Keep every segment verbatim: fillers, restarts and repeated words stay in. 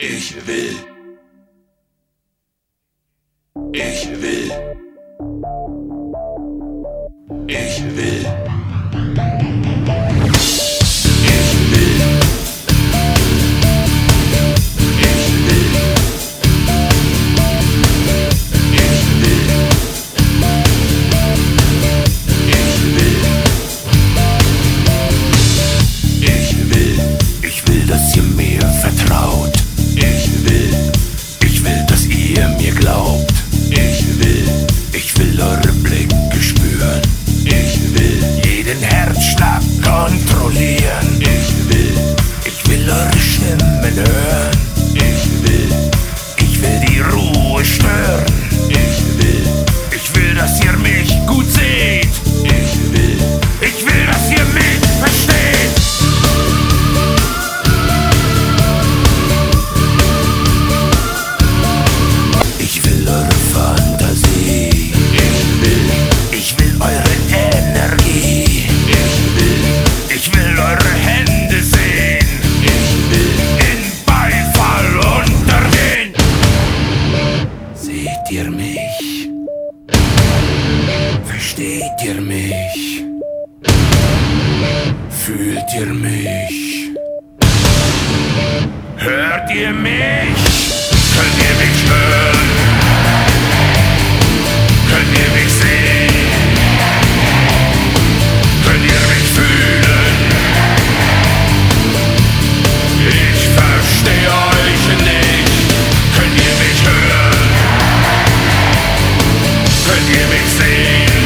Ich will. Ich will. Ich will. Dass ihr mir vertraut. Ich will. Ich will, dass ihr mir glaubt. Ich will. Ich will eure Blicke spüren. Ich will. Jeden Herzschlag kontrollieren. Ich will. Ich will eure Stimmen hören. Ich will. Ich will die Ruhe stören. Ich will. Ich will, dass ihr mich gut seht. Ich will. Ich will, dass ihr mich versteht. Seht ihr mich? Versteht ihr mich? Fühlt ihr mich? Hört ihr mich? Könnt ihr mich hören? Könnt ihr mich sehen? Könnt ihr mich fühlen? Ich verstehe euch nicht. Könnt ihr mich hören? Könnt ihr mich sehen?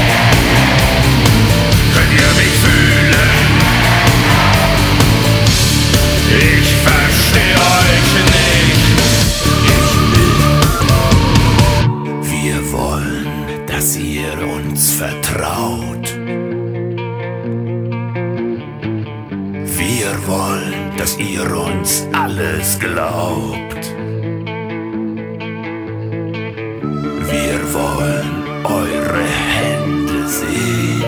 Könnt ihr mich fühlen? Ich verstehe euch nicht. Wir wollen, dass ihr uns vertraut. Wir wollen, dass ihr uns alles glaubt. Wir wollen eure Hände sehen.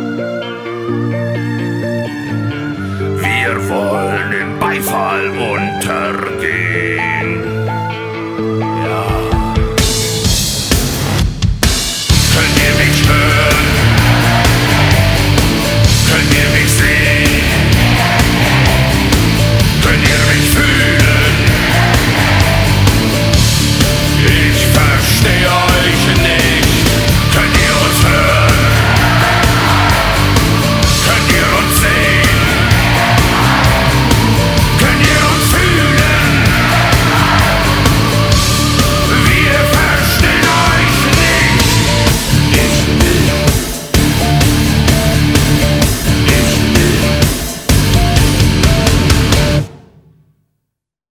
Wir wollen den Beifall und